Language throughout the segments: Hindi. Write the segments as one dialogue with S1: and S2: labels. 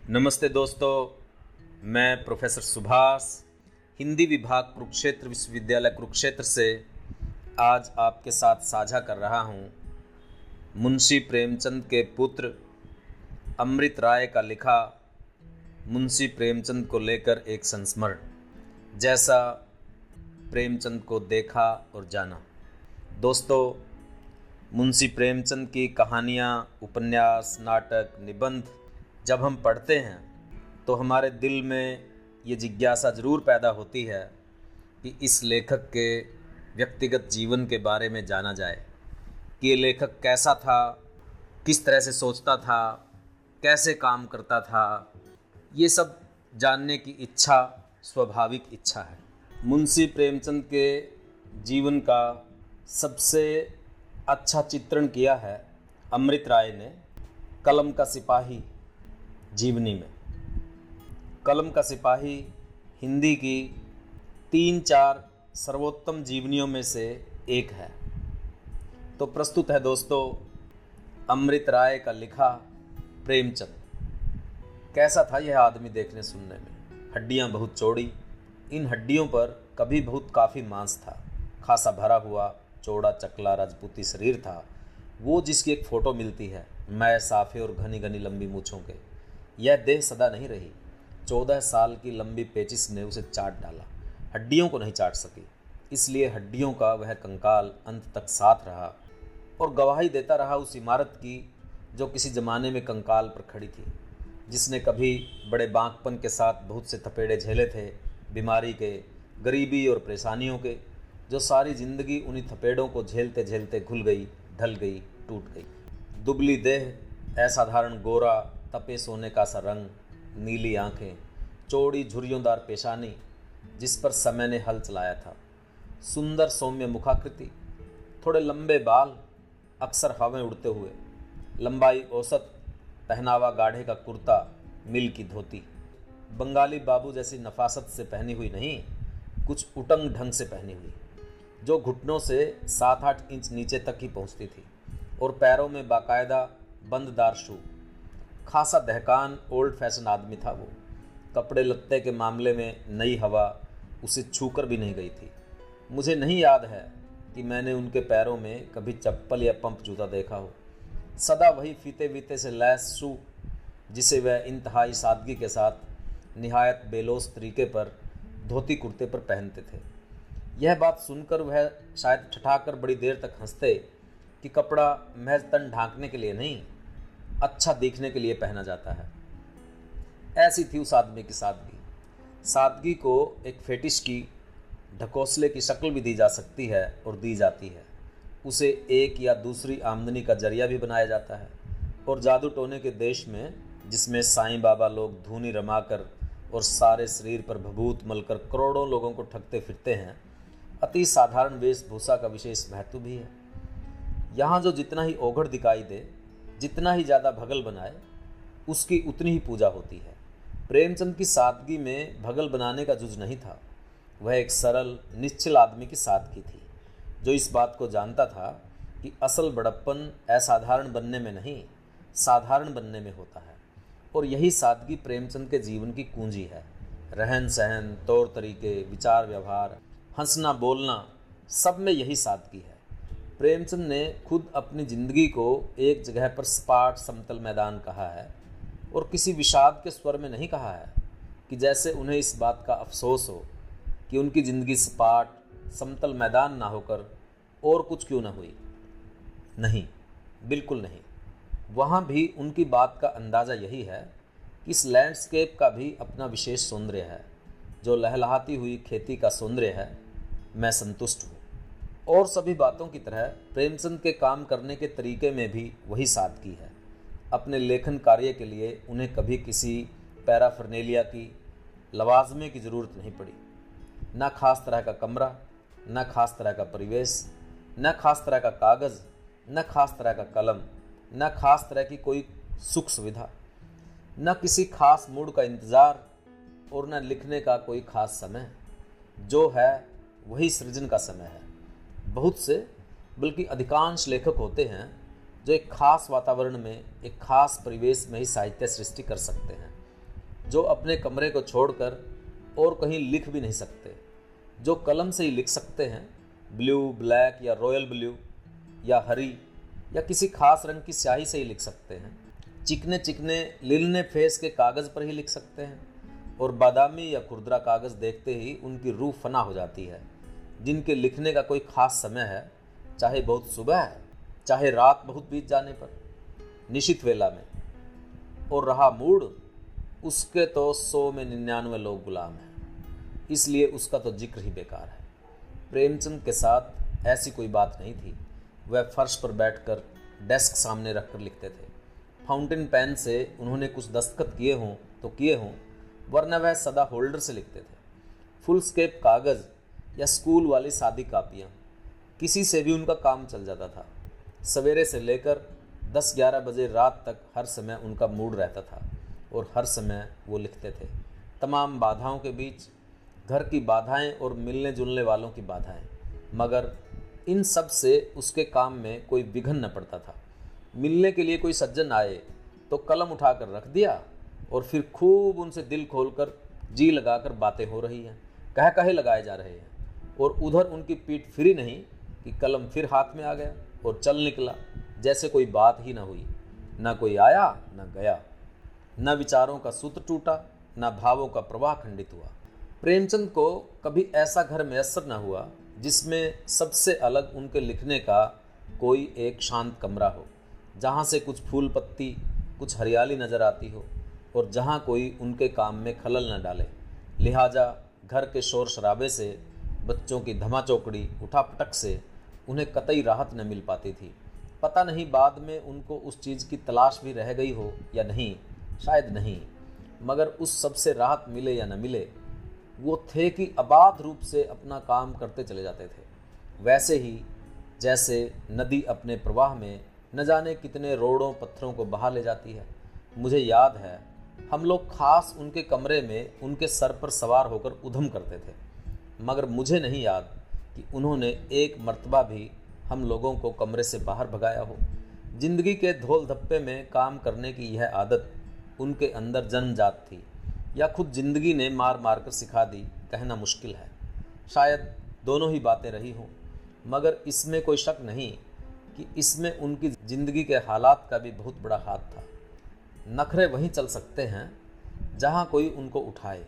S1: नमस्ते दोस्तों, मैं प्रोफेसर सुभाष, हिंदी विभाग कुरुक्षेत्र विश्वविद्यालय कुरुक्षेत्र से आज आपके साथ साझा कर रहा हूँ मुंशी प्रेमचंद के पुत्र अमृत राय का लिखा मुंशी प्रेमचंद को लेकर एक संस्मरण, जैसा प्रेमचंद को देखा और जाना। दोस्तों, मुंशी प्रेमचंद की कहानियाँ, उपन्यास, नाटक, निबंध जब हम पढ़ते हैं तो हमारे दिल में ये जिज्ञासा ज़रूर पैदा होती है कि इस लेखक के व्यक्तिगत जीवन के बारे में जाना जाए कि ये लेखक कैसा था, किस तरह से सोचता था, कैसे काम करता था। ये सब जानने की इच्छा स्वाभाविक इच्छा है। मुंशी प्रेमचंद के जीवन का सबसे अच्छा चित्रण किया है अमृत राय ने कलम का सिपाही जीवनी में। कलम का सिपाही हिंदी की 3-4 सर्वोत्तम जीवनियों में से एक है। तो प्रस्तुत है दोस्तों अमृत राय का लिखा प्रेमचंद। कैसा था यह आदमी देखने सुनने में? हड्डियां बहुत चौड़ी, इन हड्डियों पर कभी बहुत काफ़ी मांस था, खासा भरा हुआ चौड़ा चकला राजपूती शरीर था वो, जिसकी एक फ़ोटो मिलती है मैं साफे और घनी घनी लंबी मूँछों के। यह देह सदा नहीं रही। 14 साल की लंबी पेचिश ने उसे चाट डाला, हड्डियों को नहीं चाट सकी, इसलिए हड्डियों का वह कंकाल अंत तक साथ रहा और गवाही देता रहा उस इमारत की जो किसी ज़माने में कंकाल पर खड़ी थी, जिसने कभी बड़े बांकपन के साथ बहुत से थपेड़े झेले थे, बीमारी के, गरीबी और परेशानियों के, जो सारी ज़िंदगी उन्हीं थपेड़ों को झेलते झेलते घुल गई, ढल गई, टूट गई। दुबली देह, असाधारण गोरा तपे सोने का सा रंग, नीली आंखें, चौड़ी झुर्रियोंदार पेशानी जिस पर समय ने हल चलाया था, सुंदर सौम्य मुखाकृति, थोड़े लंबे बाल अक्सर हवा में उड़ते हुए, लंबाई औसत, पहनावा गाढ़े का कुर्ता, मिल की धोती, बंगाली बाबू जैसी नफासत से पहनी हुई नहीं, कुछ उटंग ढंग से पहनी हुई, जो घुटनों से 7-8 इंच नीचे तक ही पहुंचती थी, और पैरों में बाकायदा बंददार शू। खासा दहकान ओल्ड फैशन आदमी था वो। कपड़े लत्ते के मामले में नई हवा उसे छूकर भी नहीं गई थी। मुझे नहीं याद है कि मैंने उनके पैरों में कभी चप्पल या पंप जूता देखा हो। सदा वही फीते वीते से लैस शू जिसे वह इंतहाई सादगी के साथ निहायत बेलोस तरीके पर धोती कुर्ते पर पहनते थे। यह बात सुनकर वह शायद ठठाकर बड़ी देर तक हंसते कि कपड़ा महज तन ढांकने के लिए नहीं, अच्छा दिखने के लिए पहना जाता है। ऐसी थी उस आदमी की सादगी। सादगी को एक फेटिश की, ढकोसले की शक्ल भी दी जा सकती है और दी जाती है। उसे एक या दूसरी आमदनी का जरिया भी बनाया जाता है। और जादू टोने के देश में, जिसमें साईं बाबा लोग धूनी रमाकर और सारे शरीर पर भभूत मलकर करोड़ों लोगों को ठगते फिरते हैं, अति साधारण वेशभूषा का विशेष महत्व भी है। यहाँ जो जितना ही ओघड़ दिखाई दे, जितना ही ज़्यादा भगल बनाए, उसकी उतनी ही पूजा होती है। प्रेमचंद की सादगी में भगल बनाने का जुज नहीं था। वह एक सरल निश्चल आदमी की सादगी थी, जो इस बात को जानता था कि असल बड़प्पन असाधारण बनने में नहीं, साधारण बनने में होता है। और यही सादगी प्रेमचंद के जीवन की कुंजी है। रहन सहन, तौर तरीके, विचार व्यवहार, हंसना बोलना, सब में यही सादगी है। प्रेमचंद ने खुद अपनी ज़िंदगी को एक जगह पर सपाट समतल मैदान कहा है, और किसी विषाद के स्वर में नहीं कहा है कि जैसे उन्हें इस बात का अफसोस हो कि उनकी ज़िंदगी सपाट समतल मैदान ना होकर और कुछ क्यों ना हुई। नहीं, बिल्कुल नहीं। वहाँ भी उनकी बात का अंदाज़ा यही है कि इस लैंडस्केप का भी अपना विशेष सौंदर्य है। जो लहलहाती हुई खेती का सौंदर्य है, मैं संतुष्ट हूँ। और सभी बातों की तरह प्रेमचंद के काम करने के तरीके में भी वही सादगी है। अपने लेखन कार्य के लिए उन्हें कभी किसी पैराफर्नेलिया की, लवाजमे की ज़रूरत नहीं पड़ी। न खास तरह का कमरा, न खास तरह का परिवेश, न खास तरह का कागज़, न खास तरह का कलम, न खास तरह की कोई सुख सुविधा, न किसी खास मूड का इंतज़ार, और न लिखने का कोई खास समय। जो है वही सृजन का समय है। बहुत से, बल्कि अधिकांश लेखक होते हैं जो एक खास वातावरण में, एक खास परिवेश में ही साहित्य सृष्टि कर सकते हैं। जो अपने कमरे को छोड़कर और कहीं लिख भी नहीं सकते, जो कलम से ही लिख सकते हैं, ब्लू, ब्लैक या रॉयल ब्लू या हरी या किसी खास रंग की स्याही से ही लिख सकते हैं, चिकने चिकने लिलने फेस के कागज़ पर ही लिख सकते हैं और बादामी या खुरदरा कागज़ देखते ही उनकी रूह फना हो जाती है, जिनके लिखने का कोई ख़ास समय है, चाहे बहुत सुबह है, चाहे रात बहुत बीत जाने पर, निशित वेला में, और रहा मूड, उसके तो 100 में 99 लोग गुलाम हैं, इसलिए उसका तो जिक्र ही बेकार है। प्रेमचंद के साथ ऐसी कोई बात नहीं थी। वह फर्श पर बैठकर डेस्क सामने रखकर लिखते थे। फाउंटेन पेन से उन्होंने कुछ दस्तखत किए हों तो किए हों, वरना वह सदा होल्डर से लिखते थे। फुल स्केप कागज़ या स्कूल वाली सादी कापियाँ, किसी से भी उनका काम चल जाता था। सवेरे से लेकर 10-11 बजे रात तक हर समय उनका मूड रहता था और हर समय वो लिखते थे। तमाम बाधाओं के बीच, घर की बाधाएं और मिलने जुलने वालों की बाधाएं, मगर इन सब से उसके काम में कोई विघन न पड़ता था। मिलने के लिए कोई सज्जन आए तो कलम उठाकर रख दिया और फिर खूब उनसे दिल खोलकर जी लगाकर बातें हो रही हैं, कह कहे लगाए जा रहे हैं, और उधर उनकी पीठ फिरी नहीं कि कलम फिर हाथ में आ गया और चल निकला जैसे कोई बात ही ना हुई। ना कोई आया न गया, न विचारों का सूत्र टूटा, न भावों का प्रवाह खंडित हुआ। प्रेमचंद को कभी ऐसा घर मैसर न हुआ जिसमें सबसे अलग उनके लिखने का कोई एक शांत कमरा हो, जहाँ से कुछ फूल पत्ती, कुछ हरियाली नज़र आती हो और जहाँ कोई उनके काम में खलल न डाले। लिहाजा घर के शोर शराबे से, बच्चों की धमाचौकड़ी उठापटक से उन्हें कतई राहत न मिल पाती थी। पता नहीं बाद में उनको उस चीज़ की तलाश भी रह गई हो या नहीं, शायद नहीं, मगर उस सब से राहत मिले या न मिले, वो थे कि अबाध रूप से अपना काम करते चले जाते थे। वैसे ही जैसे नदी अपने प्रवाह में न जाने कितने रोड़ों पत्थरों को बहा ले जाती है। मुझे याद है हम लोग खास उनके कमरे में उनके सर पर सवार होकर उधम करते थे, मगर मुझे नहीं याद कि उन्होंने एक मर्तबा भी हम लोगों को कमरे से बाहर भगाया हो। जिंदगी के धोल धप्पे में काम करने की यह आदत उनके अंदर जन्मजात थी, या खुद जिंदगी ने मार मार कर सिखा दी, कहना मुश्किल है। शायद दोनों ही बातें रही हों, मगर इसमें कोई शक नहीं कि इसमें उनकी ज़िंदगी के हालात का भी बहुत बड़ा हाथ था। नखरे वहीं चल सकते हैं जहाँ कोई उनको उठाए,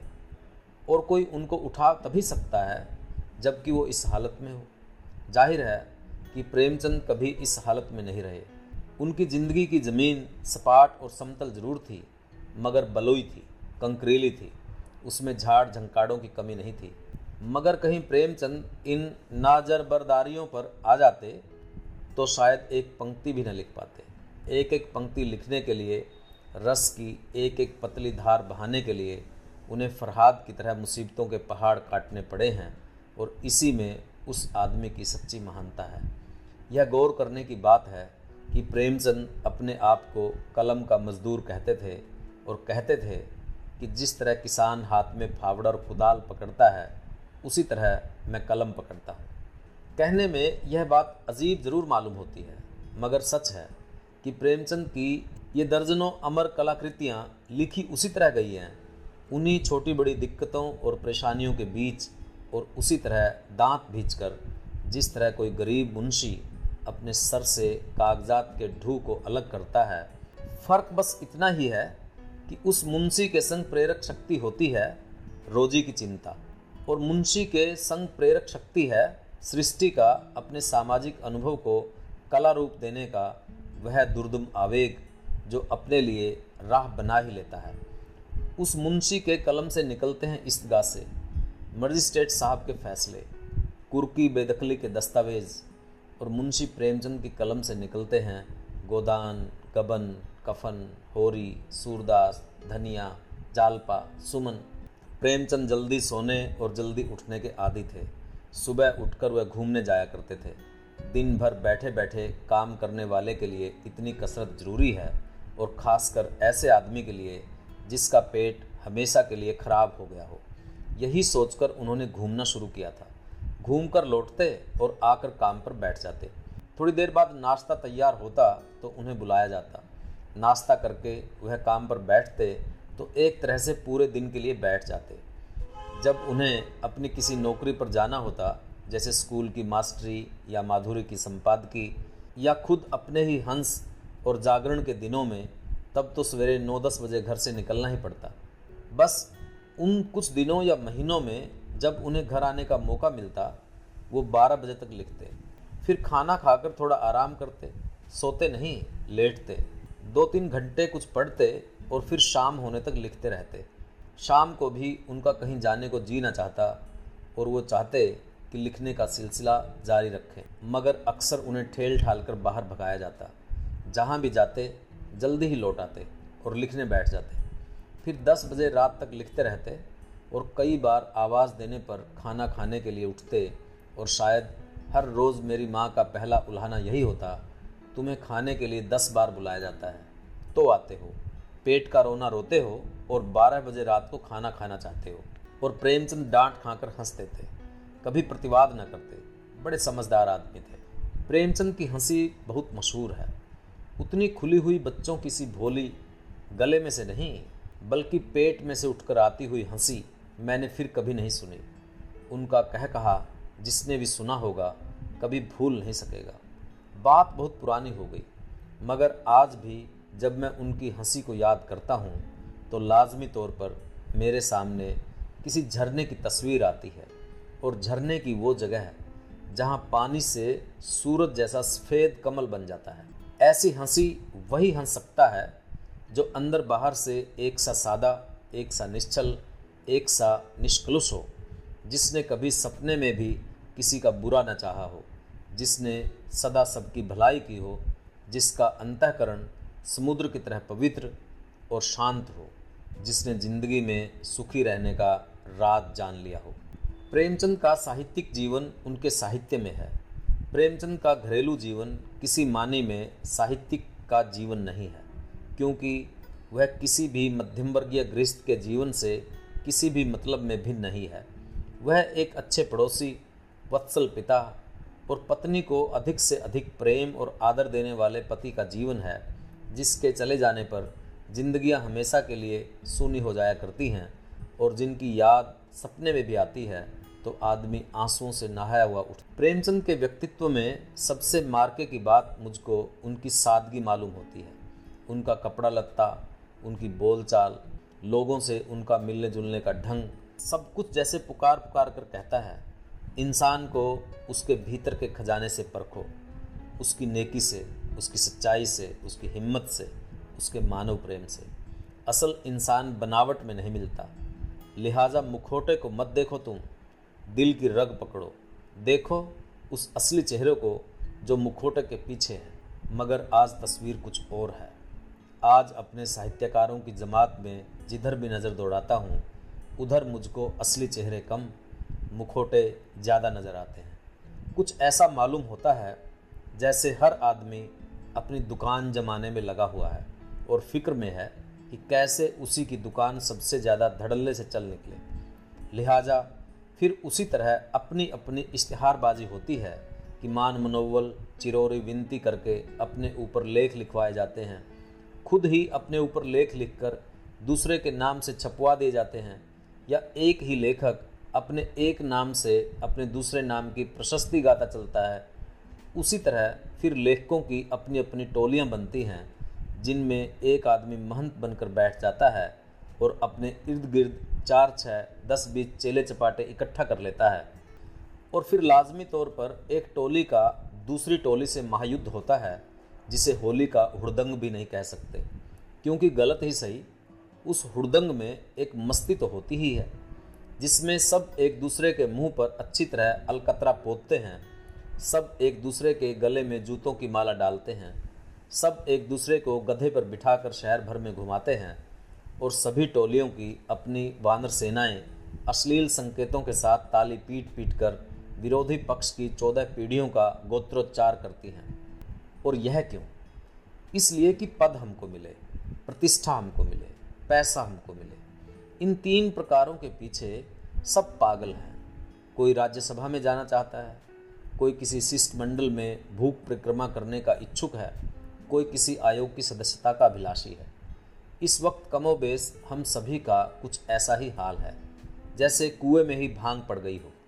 S1: और कोई उनको उठा तभी सकता है जबकि वो इस हालत में हो। जाहिर है कि प्रेमचंद कभी इस हालत में नहीं रहे। उनकी ज़िंदगी की ज़मीन सपाट और समतल जरूर थी, मगर बलुई थी, कंकरीली थी, उसमें झाड़ झंकाड़ों की कमी नहीं थी। मगर कहीं प्रेमचंद इन नाजरबरदारियों पर आ जाते तो शायद एक पंक्ति भी न लिख पाते। एक एक पंक्ति लिखने के लिए, रस की एक एक पतली धार बहाने के लिए उन्हें फरहाद की तरह मुसीबतों के पहाड़ काटने पड़े हैं, और इसी में उस आदमी की सच्ची महानता है। यह गौर करने की बात है कि प्रेमचंद अपने आप को कलम का मजदूर कहते थे, और कहते थे कि जिस तरह किसान हाथ में फावड़ा और कुदाल पकड़ता है, उसी तरह मैं कलम पकड़ता हूँ। कहने में यह बात अजीब ज़रूर मालूम होती है, मगर सच है कि प्रेमचंद की ये दर्जनों अमर कलाकृतियाँ लिखी उसी तरह गई हैं, उन्हीं छोटी बड़ी दिक्कतों और परेशानियों के बीच, और उसी तरह दांत भींचकर, जिस तरह कोई गरीब मुंशी अपने सर से कागजात के ढू को अलग करता है। फ़र्क बस इतना ही है कि उस मुंशी के संग प्रेरक शक्ति होती है रोजी की चिंता, और मुंशी के संग प्रेरक शक्ति है सृष्टि का अपने सामाजिक अनुभव को कला रूप देने का वह दुर्दम आवेग जो अपने लिए राह बना ही लेता है। उस मुंशी के कलम से निकलते हैं इस्तगा से मजिस्ट्रेट साहब के फैसले, कुर्की बेदखली के दस्तावेज़, और मुंशी प्रेमचंद की कलम से निकलते हैं गोदान, गबन, कफन, होरी, सूरदास, धनिया, जालपा, सुमन। प्रेमचंद जल्दी सोने और जल्दी उठने के आदी थे। सुबह उठकर वह घूमने जाया करते थे। दिन भर बैठे बैठे काम करने वाले के लिए इतनी कसरत जरूरी है, और ख़ासकर ऐसे आदमी के लिए जिसका पेट हमेशा के लिए खराब हो गया हो। यही सोचकर उन्होंने घूमना शुरू किया था। घूमकर लौटते और आकर काम पर बैठ जाते। थोड़ी देर बाद नाश्ता तैयार होता तो उन्हें बुलाया जाता। नाश्ता करके वह काम पर बैठते तो एक तरह से पूरे दिन के लिए बैठ जाते। जब उन्हें अपनी किसी नौकरी पर जाना होता, जैसे स्कूल की मास्टरी या माधुरी की संपादकी या खुद अपने ही हंस और जागरण के दिनों में, तब तो सवेरे 9-10 बजे घर से निकलना ही पड़ता। बस उन कुछ दिनों या महीनों में जब उन्हें घर आने का मौका मिलता, वो 12 बजे तक लिखते। फिर खाना खाकर थोड़ा आराम करते, सोते नहीं, लेटते, 2-3 घंटे कुछ पढ़ते और फिर शाम होने तक लिखते रहते। शाम को भी उनका कहीं जाने को जी न चाहता और वो चाहते कि लिखने का सिलसिला जारी रखें, मगर अक्सर उन्हें ठेल ठाल कर बाहर भगाया जाता। जहाँ भी जाते जल्दी ही लौट आते और लिखने बैठ जाते। फिर 10 बजे रात तक लिखते रहते और कई बार आवाज़ देने पर खाना खाने के लिए उठते और शायद हर रोज़ मेरी माँ का पहला उल्हाना यही होता, तुम्हें खाने के लिए 10 बार बुलाया जाता है, तो आते हो, पेट का रोना रोते हो और 12 बजे रात को खाना खाना चाहते हो। और प्रेमचंद डांट खाकर हंसते थे, कभी प्रतिवाद न करते, बड़े समझदार आदमी थे। प्रेमचंद की हंसी बहुत मशहूर है। उतनी खुली हुई बच्चों की सी भोली, गले में से नहीं बल्कि पेट में से उठकर आती हुई हंसी मैंने फिर कभी नहीं सुनी। उनका कह कहा जिसने भी सुना होगा कभी भूल नहीं सकेगा। बात बहुत पुरानी हो गई, मगर आज भी जब मैं उनकी हंसी को याद करता हूँ तो लाजमी तौर पर मेरे सामने किसी झरने की तस्वीर आती है, और झरने की वो जगह है जहाँ पानी से सूरज जैसा सफ़ेद कमल बन जाता है। ऐसी हंसी वही हंस सकता है जो अंदर बाहर से एक सा सादा, एक सा निश्चल, एक सा निष्कलुष हो, जिसने कभी सपने में भी किसी का बुरा न चाहा हो, जिसने सदा सबकी भलाई की हो, जिसका अंतःकरण समुद्र की तरह पवित्र और शांत हो, जिसने जिंदगी में सुखी रहने का राज जान लिया हो। प्रेमचंद का साहित्यिक जीवन उनके साहित्य में है। प्रेमचंद का घरेलू जीवन किसी मानी में साहित्यिक का जीवन नहीं है, क्योंकि वह किसी भी मध्यम वर्गीय गृहस्थ के जीवन से किसी भी मतलब में भिन्न नहीं है। वह एक अच्छे पड़ोसी, वत्सल पिता और पत्नी को अधिक से अधिक प्रेम और आदर देने वाले पति का जीवन है, जिसके चले जाने पर जिंदगियां हमेशा के लिए सूनी हो जाया करती हैं और जिनकी याद सपने में भी आती है तो आदमी आंसुओं से नहाया हुआ उठ। प्रेमचंद के व्यक्तित्व में सबसे मार्के की बात मुझको उनकी सादगी मालूम होती है। उनका कपड़ा लत्ता, उनकी बोलचाल, लोगों से उनका मिलने जुलने का ढंग, सब कुछ जैसे पुकार पुकार कर कहता है, इंसान को उसके भीतर के खजाने से परखो, उसकी नेकी से, उसकी सच्चाई से, उसकी हिम्मत से, उसके मानव प्रेम से। असल इंसान बनावट में नहीं मिलता, लिहाजा मुखौटे को मत देखो तुम, दिल की रग पकड़ो, देखो उस असली चेहरे को जो मुखौटे के पीछे है। मगर आज तस्वीर कुछ और है। आज अपने साहित्यकारों की जमात में जिधर भी नज़र दौड़ाता हूँ, उधर मुझको असली चेहरे कम, मुखौटे ज़्यादा नज़र आते हैं। कुछ ऐसा मालूम होता है जैसे हर आदमी अपनी दुकान जमाने में लगा हुआ है और फिक्र में है कि कैसे उसी की दुकान सबसे ज़्यादा धड़ल्ले से चल निकले। लिहाजा फिर उसी तरह अपनी अपनी इश्तिहारबाजी होती है कि मान मनोवल, चिरौरी विनती करके अपने ऊपर लेख लिखवाए जाते हैं, खुद ही अपने ऊपर लेख लिखकर दूसरे के नाम से छपवा दिए जाते हैं, या एक ही लेखक अपने एक नाम से अपने दूसरे नाम की प्रशस्ति गाता चलता है। उसी तरह फिर लेखकों की अपनी अपनी टोलियां बनती हैं, जिनमें एक आदमी महंत बनकर बैठ जाता है और अपने इर्द गिर्द 4-6-10-20 चेले चपाटे इकट्ठा कर लेता है। और फिर लाजमी तौर पर एक टोली का दूसरी टोली से महायुद्ध होता है, जिसे होली का हुड़दंग भी नहीं कह सकते, क्योंकि गलत ही सही उस हुड़दंग में एक मस्ती तो होती ही है, जिसमें सब एक दूसरे के मुंह पर अच्छी तरह अलकतरा पोतते हैं, सब एक दूसरे के गले में जूतों की माला डालते हैं, सब एक दूसरे को गधे पर बिठाकर शहर भर में घुमाते हैं, और सभी टोलियों की अपनी वानर सेनाएं अश्लील संकेतों के साथ ताली पीट पीट कर विरोधी पक्ष की 14 पीढ़ियों का गोत्रोच्चार करती हैं। और यह क्यों? इसलिए कि पद हमको मिले, प्रतिष्ठा हमको मिले, पैसा हमको मिले। इन 3 प्रकारों के पीछे सब पागल हैं। कोई राज्यसभा में जाना चाहता है, कोई किसी शिष्टमंडल में भूख परिक्रमा करने का इच्छुक है, कोई किसी आयोग की सदस्यता का अभिलाषी है। इस वक्त कमोबेश हम सभी का कुछ ऐसा ही हाल है, जैसे कुएं में ही भांग पड़ गई हो।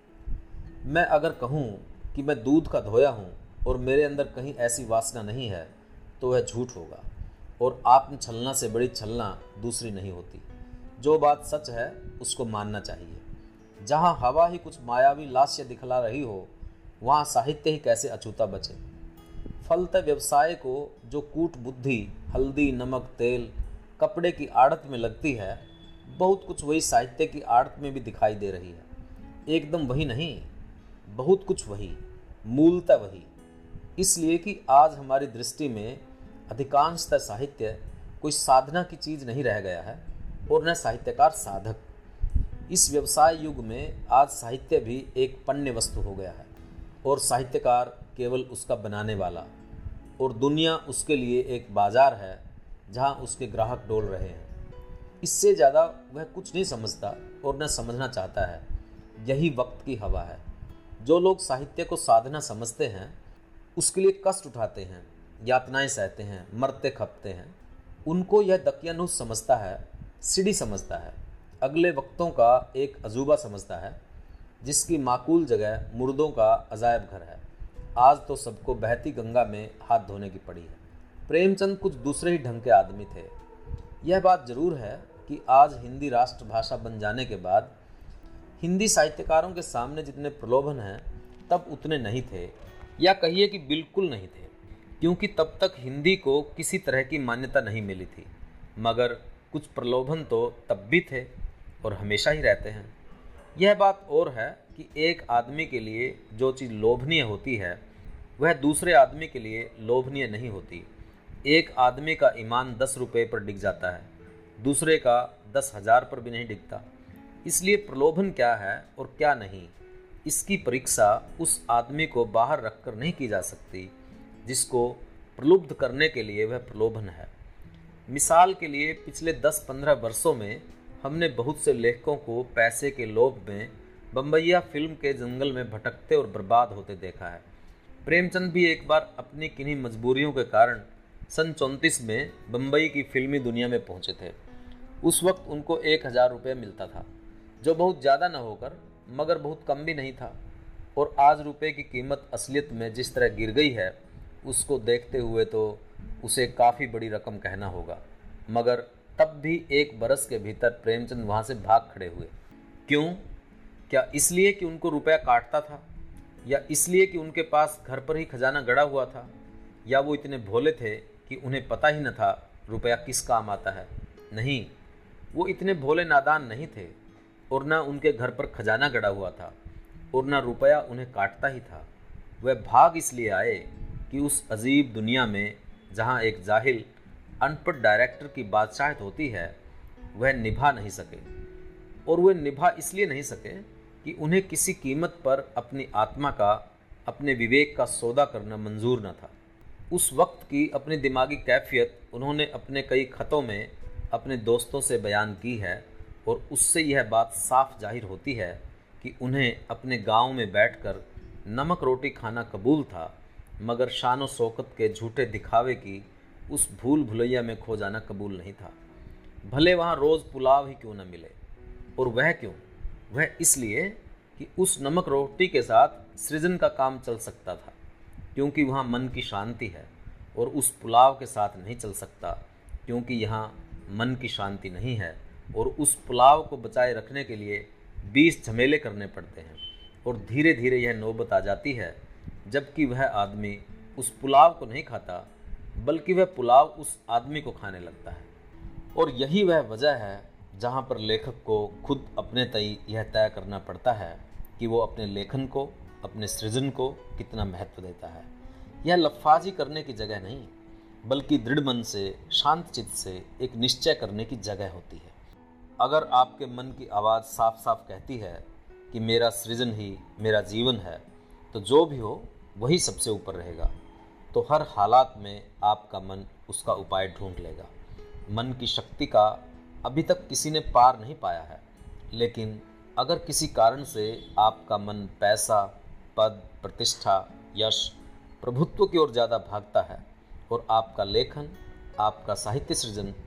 S1: मैं अगर कहूँ कि मैं दूध का धोया हूँ और मेरे अंदर कहीं ऐसी वासना नहीं है तो वह झूठ होगा, और आत्म छलना से बड़ी छलना दूसरी नहीं होती। जो बात सच है उसको मानना चाहिए। जहाँ हवा ही कुछ मायावी लास्य दिखला रही हो, वहाँ साहित्य ही कैसे अछूता बचे। फलत व्यवसाय को जो कूट बुद्धि हल्दी नमक तेल कपड़े की आड़त में लगती है, बहुत कुछ वही साहित्य की आड़त में भी दिखाई दे रही है। एकदम वही नहीं, बहुत कुछ वही, मूलतः वही। इसलिए कि आज हमारी दृष्टि में अधिकांशतः साहित्य कोई साधना की चीज़ नहीं रह गया है, और न साहित्यकार साधक। इस व्यवसाय युग में आज साहित्य भी एक पण्य वस्तु हो गया है, और साहित्यकार केवल उसका बनाने वाला, और दुनिया उसके लिए एक बाजार है जहां उसके ग्राहक डोल रहे हैं। इससे ज़्यादा वह कुछ नहीं समझता और न समझना चाहता है। यही वक्त की हवा है। जो लोग साहित्य को साधना समझते हैं उसके लिए कष्ट उठाते हैं, यातनाएं सहते हैं, मरते खपते हैं, उनको यह दकियानूस समझता है, सीढ़ी समझता है, अगले वक्तों का एक अजूबा समझता है, जिसकी माकूल जगह मुर्दों का अजायब घर है। आज तो सबको बहती गंगा में हाथ धोने की पड़ी है। प्रेमचंद कुछ दूसरे ही ढंग के आदमी थे। यह बात जरूर है कि आज हिंदी राष्ट्रभाषा बन जाने के बाद हिंदी साहित्यकारों के सामने जितने प्रलोभन हैं तब उतने नहीं थे, या कहिए कि बिल्कुल नहीं थे, क्योंकि तब तक हिंदी को किसी तरह की मान्यता नहीं मिली थी। मगर कुछ प्रलोभन तो तब भी थे और हमेशा ही रहते हैं। यह बात और है कि एक आदमी के लिए जो चीज़ लोभनीय होती है वह दूसरे आदमी के लिए लोभनीय नहीं होती। एक आदमी का ईमान 10 रुपये पर डिग जाता है, दूसरे का 10,000 पर भी नहीं डिगता। इसलिए प्रलोभन क्या है और क्या नहीं, इसकी परीक्षा उस आदमी को बाहर रखकर नहीं की जा सकती जिसको प्रलुब्ध करने के लिए वह प्रलोभन है। मिसाल के लिए पिछले 10-15 वर्षों में हमने बहुत से लेखकों को पैसे के लोभ में बम्बैया फिल्म के जंगल में भटकते और बर्बाद होते देखा है। प्रेमचंद भी एक बार अपनी किन्हीं मजबूरियों के कारण सन 34 में बम्बई की फिल्मी दुनिया में पहुंचे थे। उस वक्त उनको 1,000 रुपये मिलता था, जो बहुत ज़्यादा न होकर मगर बहुत कम भी नहीं था। और आज रुपये की कीमत असलियत में जिस तरह गिर गई है, उसको देखते हुए तो उसे काफ़ी बड़ी रकम कहना होगा। मगर तब भी 1 बरस के भीतर प्रेमचंद वहाँ से भाग खड़े हुए। क्यों? क्या इसलिए कि उनको रुपया काटता था, या इसलिए कि उनके पास घर पर ही खजाना गड़ा हुआ था, या वो इतने भोले थे कि उन्हें पता ही न था रुपया किस काम आता है? नहीं, वो इतने भोले नादान नहीं थे, और न उनके घर पर खजाना गड़ा हुआ था और न रुपया उन्हें काटता ही था। वह भाग इसलिए आए कि उस अजीब दुनिया में जहाँ एक जाहिल अनपढ़ डायरेक्टर की बादशाहत होती है, वह निभा नहीं सके। और वह निभा इसलिए नहीं सके कि उन्हें किसी कीमत पर अपनी आत्मा का, अपने विवेक का सौदा करना मंजूर न था। उस वक्त की अपनी दिमागी कैफियत उन्होंने अपने कई खतों में अपने दोस्तों से बयान की है, और उससे यह बात साफ जाहिर होती है कि उन्हें अपने गांव में बैठकर नमक रोटी खाना कबूल था, मगर शान शौकत के झूठे दिखावे की उस भूल भुलैया में खो जाना कबूल नहीं था। भले वहाँ रोज़ पुलाव ही क्यों न मिले। और वह क्यों? वह इसलिए कि उस नमक रोटी के साथ सृजन का काम चल सकता था, क्योंकि वहाँ मन की शांति है, और उस पुलाव के साथ नहीं चल सकता, क्योंकि यहाँ मन की शांति नहीं है, और उस पुलाव को बचाए रखने के लिए 20 झमेले करने पड़ते हैं। और धीरे धीरे यह नौबत आ जाती है जबकि वह आदमी उस पुलाव को नहीं खाता, बल्कि वह पुलाव उस आदमी को खाने लगता है। और यही वह वजह है जहाँ पर लेखक को खुद अपने तय यह तय करना पड़ता है कि वो अपने लेखन को, अपने सृजन को कितना महत्व देता है। यह लफ्फाजी करने की जगह नहीं, बल्कि दृढ़ मन से, शांत चित्त से एक निश्चय करने की जगह होती है। अगर आपके मन की आवाज़ साफ साफ कहती है कि मेरा सृजन ही मेरा जीवन है, तो जो भी हो वही सबसे ऊपर रहेगा, तो हर हालात में आपका मन उसका उपाय ढूंढ लेगा। मन की शक्ति का अभी तक किसी ने पार नहीं पाया है, लेकिन अगर किसी कारण से आपका मन पैसा, पद, प्रतिष्ठा, यश, प्रभुत्व की ओर ज़्यादा भागता है, और आपका लेखन, आपका साहित्य सृजन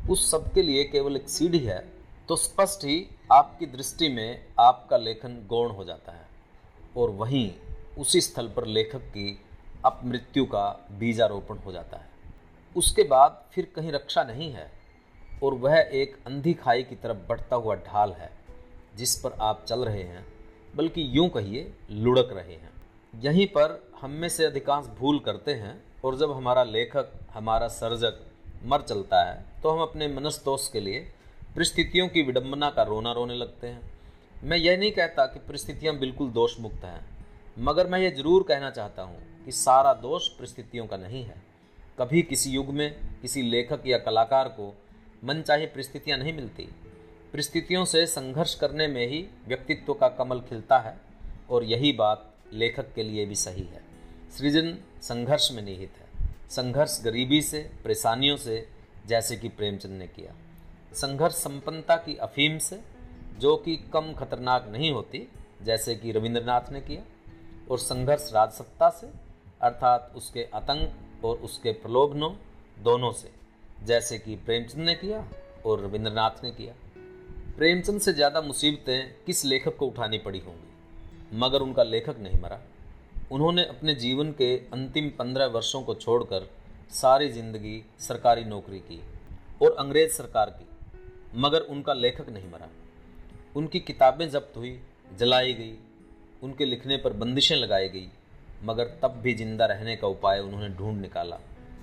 S1: उस सब के लिए केवल एक सीढ़ी है, तो स्पष्ट ही आपकी दृष्टि में आपका लेखन गौण हो जाता है और वहीं उसी स्थल पर लेखक की अपमृत्यु का बीजारोपण हो जाता है। उसके बाद फिर कहीं रक्षा नहीं है और वह एक अंधी खाई की तरफ बढ़ता हुआ ढाल है जिस पर आप चल रहे हैं, बल्कि यूं कहिए लुढ़क रहे हैं। यहीं पर हम में से अधिकांश भूल करते हैं और जब हमारा लेखक, हमारा सर्जक मर चलता है तो हम अपने मनस्तोष के लिए परिस्थितियों की विडंबना का रोना रोने लगते हैं। मैं यह नहीं कहता कि परिस्थितियां बिल्कुल दोष मुक्त हैं, मगर मैं ये जरूर कहना चाहता हूँ कि सारा दोष परिस्थितियों का नहीं है। कभी किसी युग में किसी लेखक या कलाकार को मनचाही परिस्थितियां नहीं मिलती। परिस्थितियों से संघर्ष करने में ही व्यक्तित्व का कमल खिलता है और यही बात लेखक के लिए भी सही है। सृजन संघर्ष में निहित है। संघर्ष गरीबी से, परेशानियों से, जैसे कि प्रेमचंद ने किया। संघर्ष संपन्नता की अफीम से, जो कि कम खतरनाक नहीं होती, जैसे कि रविंद्रनाथ ने किया। और संघर्ष राजसत्ता से, अर्थात उसके आतंक और उसके प्रलोभनों दोनों से, जैसे कि प्रेमचंद ने किया और रविंद्रनाथ ने किया। प्रेमचंद से ज़्यादा मुसीबतें किस लेखक को उठानी पड़ी होंगी, मगर उनका लेखक नहीं मरा। उन्होंने अपने जीवन के अंतिम 15 वर्षों को छोड़कर सारी जिंदगी सरकारी नौकरी की और अंग्रेज सरकार की, मगर उनका लेखक नहीं मरा। उनकी किताबें जब्त हुई, जलाई गई, उनके लिखने पर बंदिशें लगाई गई, मगर तब भी जिंदा रहने का उपाय उन्होंने ढूंढ निकाला।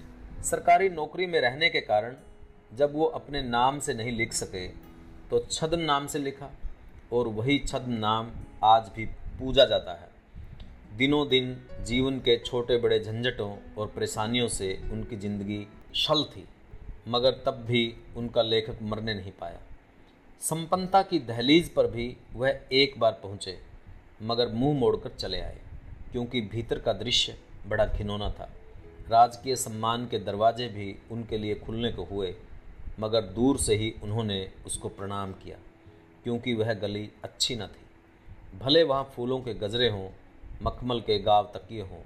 S1: सरकारी नौकरी में रहने के कारण जब वो अपने नाम से नहीं लिख सके तो छद्म नाम से लिखा और वही छद्म नाम आज भी पूजा जाता है। दिनों दिन जीवन के छोटे बड़े झंझटों और परेशानियों से उनकी ज़िंदगी छल थी, मगर तब भी उनका लेखक मरने नहीं पाया। संपन्नता की दहलीज पर भी वह एक बार पहुँचे, मगर मुंह मोड़कर चले आए, क्योंकि भीतर का दृश्य बड़ा घिनौना था। राजकीय सम्मान के दरवाजे भी उनके लिए खुलने को हुए, मगर दूर से ही उन्होंने उसको प्रणाम किया, क्योंकि वह गली अच्छी न थी। भले वहाँ फूलों के गजरे हों, मखमल के गाव तकिए हों,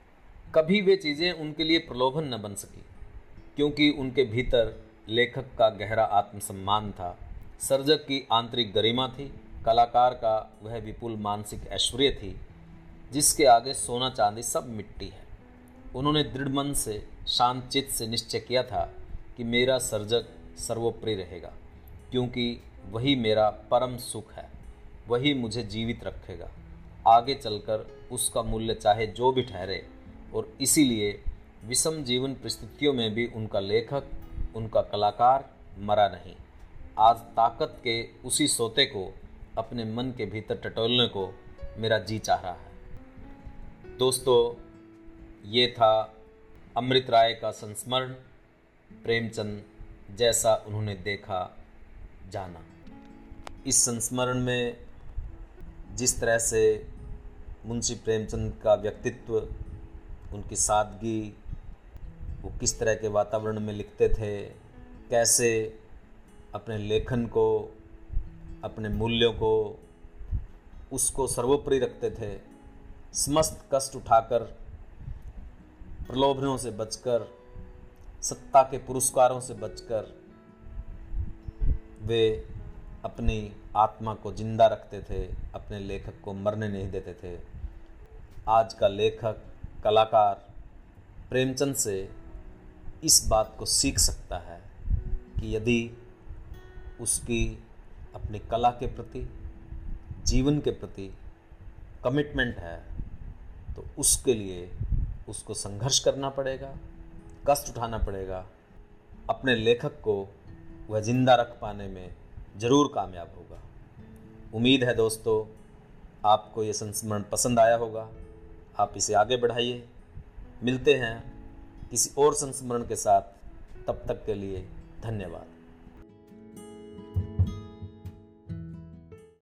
S1: कभी वे चीज़ें उनके लिए प्रलोभन न बन सकी, क्योंकि उनके भीतर लेखक का गहरा आत्मसम्मान था, सर्जक की आंतरिक गरिमा थी, कलाकार का वह विपुल मानसिक ऐश्वर्य थी जिसके आगे सोना चांदी सब मिट्टी है। उन्होंने दृढ़ मन से, शांत चित्त से निश्चय किया था कि मेरा सर्जक सर्वोपरि रहेगा, क्योंकि वही मेरा परम सुख है, वही मुझे जीवित रखेगा, आगे चलकर उसका मूल्य चाहे जो भी ठहरे। और इसीलिए विषम जीवन परिस्थितियों में भी उनका लेखक, उनका कलाकार मरा नहीं। आज ताकत के उसी सोते को अपने मन के भीतर टटोलने को मेरा जी चाह रहा है। दोस्तों, ये था अमृत राय का संस्मरण, प्रेमचंद जैसा उन्होंने देखा जाना। इस संस्मरण में जिस तरह से मुंशी प्रेमचंद का व्यक्तित्व, उनकी सादगी, वो किस तरह के वातावरण में लिखते थे, कैसे अपने लेखन को, अपने मूल्यों को, उसको सर्वोपरि रखते थे, समस्त कष्ट उठाकर, प्रलोभनों से बचकर, सत्ता के पुरस्कारों से बचकर वे अपनी आत्मा को जिंदा रखते थे, अपने लेखक को मरने नहीं देते थे। आज का लेखक, कलाकार प्रेमचंद से इस बात को सीख सकता है कि यदि उसकी अपनी कला के प्रति, जीवन के प्रति कमिटमेंट है तो उसके लिए उसको संघर्ष करना पड़ेगा, कष्ट उठाना पड़ेगा। अपने लेखक को वह जिंदा रख पाने में ज़रूर कामयाब होगा। उम्मीद है दोस्तों, आपको ये संस्मरण पसंद आया होगा। आप इसे आगे बढ़ाइए। मिलते हैं किसी और संस्मरण के साथ, तब तक के लिए धन्यवाद।